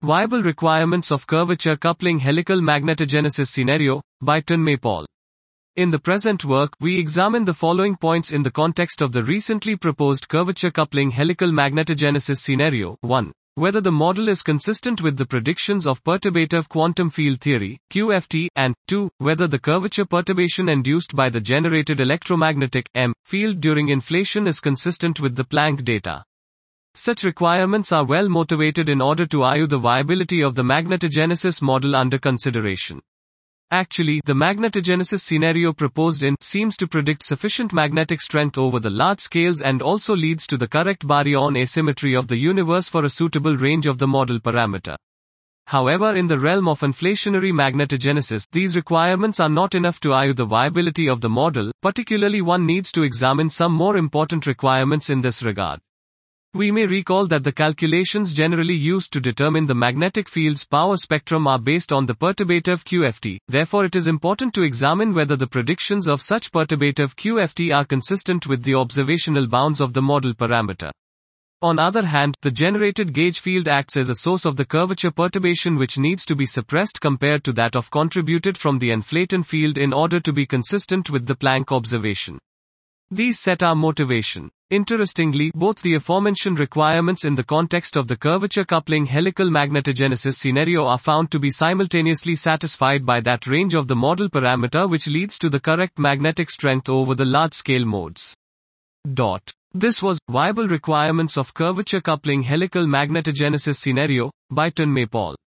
Viable Requirements of Curvature Coupling Helical Magnetogenesis Scenario, by Tanmay Paul. In the present work, we examine the following points in the context of the recently proposed curvature coupling helical magnetogenesis scenario. 1. Whether the model is consistent with the predictions of perturbative quantum field theory, QFT, and 2. Whether the curvature perturbation induced by the generated electromagnetic field during inflation is consistent with the Planck data. Such requirements are well motivated in order to argue the viability of the magnetogenesis model under consideration. Actually, the magnetogenesis scenario proposed in seems to predict sufficient magnetic strength over the large scales and also leads to the correct baryon asymmetry of the universe for a suitable range of the model parameter. However, in the realm of inflationary magnetogenesis, these requirements are not enough to argue the viability of the model, particularly one needs to examine some more important requirements in this regard. We may recall that the calculations generally used to determine the magnetic field's power spectrum are based on the perturbative QFT, therefore it is important to examine whether the predictions of such perturbative QFT are consistent with the observational bounds of the model parameter. On the other hand, the generated gauge field acts as a source of the curvature perturbation which needs to be suppressed compared to that of contributed from the inflaton field in order to be consistent with the Planck observation. These set our motivation. Interestingly, both the aforementioned requirements in the context of the curvature coupling helical magnetogenesis scenario are found to be simultaneously satisfied by that range of the model parameter which leads to the correct magnetic strength over the large-scale modes. This was Viable Requirements of Curvature Coupling Helical Magnetogenesis Scenario, by Tanmay Paul.